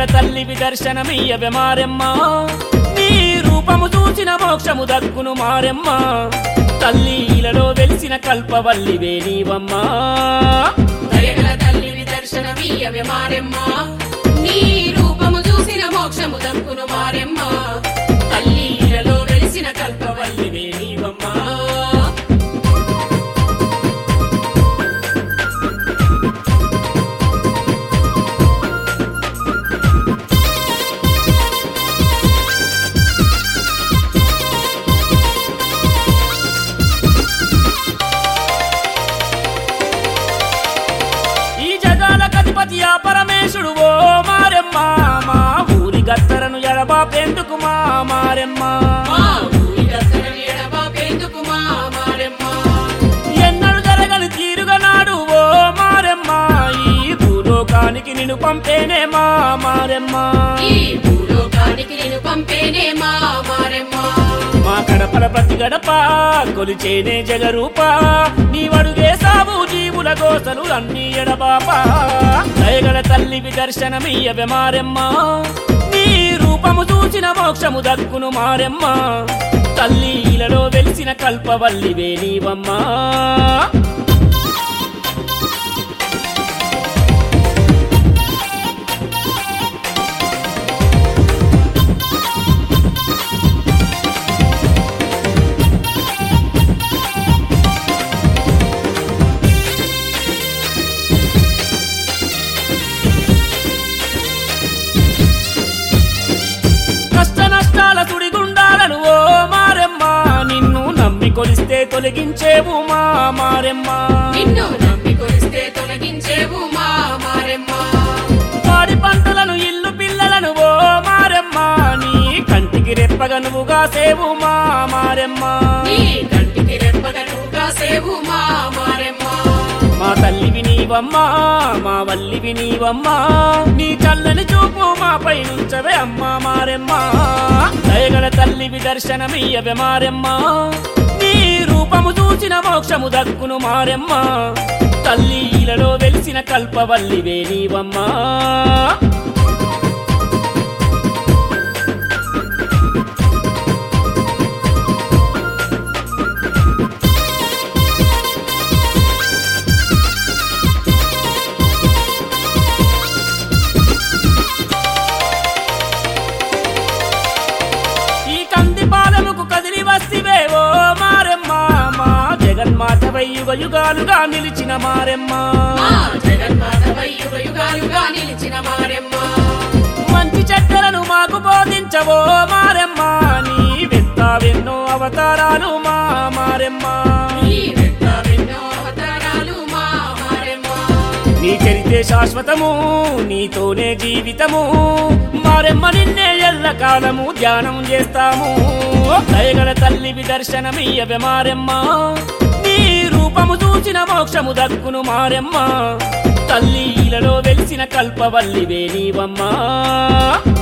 తల్లివి దర్శనమియ్యవే మారెమ్మ నీ రూపము చూసిన మోక్షము దక్కును మారెమ్మ తల్లిలలో వెలిసిన కల్పవల్లివే నీవమ్మా దయగల తల్లివి దర్శనమియ్యవే మారెమ్మ నీ రూపము చూసిన మోక్షము దక్కును మారెమ్మ తల్లిలలో వెలిసిన కల్పవల్లివే నీవమ్మా గణపతియా పరమేశుడు ఓ మారెమ్మ మా ఊరి గత్తరను ఎడబాపేందుకు మా మారెమ్మ ఎన్నడు జరగని తీరుగా నాడు ఓ మారెమ్మ ఈ భూలోకానికి నిన్ను పంపేనే మా మారెమ్మ మా గడపల ప్రతి గడప కొలిచేనే జగరూప నీవడుగే సాబు జీవుల గోసలు అన్ని ఎడబాప దయగల తల్లివి దర్శనమియ్యవే మారెమ్మ నీ రూపము చూసిన మోక్షము దక్కును మారెమ్మ తల్లిలలో వెలిసిన కల్పవల్లివే నీవమ్మా కొలిస్తే తొలగించేవు మా మారెమ్మ నిన్ను నమ్మి కొలిస్తే తొలగించేవు మా మారెమ్మ పాడి పంటలను ఇల్లు పిల్లలను ఓ మారెమ్మ నీ కంటికి రెప్పగా నువ్వుగా సేవు మా మారెమ్మ నీ కంటికి రెప్పగా నువ్వుగా సేవు మా మారెమ్మ మా తల్లివి నీవమ్మా మా వల్లివి నీవమ్మా నీ చల్లని చూపు మా పై నుంచవే అమ్మా మారెమ్మ దయగల తల్లివి దర్శనమియ్యవే మారెమ్మ నీ రూపము చూసిన మోక్షము దక్కును మారెమ్మ తల్లిలలో వెలిసిన కల్పవల్లివే నీవమ్మా జగన్మాతవై యుగ యుగాలుగా నిలిచిన మారెమ్మ మంచి చెడ్డలను మాకు బోధించవో మారెమ్మ నీ వెత్తావెన్నో అవతారాలు మా మారెమ్మ నీ చరితే శాశ్వతము నీతోనే జీవితము మారెమ్మ నిన్నే ఎల్లకాలము ధ్యానం చేస్తాము దయగల తల్లివి దర్శనమియ్యవే మారెమ్మ నీ రూపము చూచిన మోక్షము దక్కును మారెమ్మ తల్లిలలో వెలిసిన కల్పవల్లివే నీవమ్మా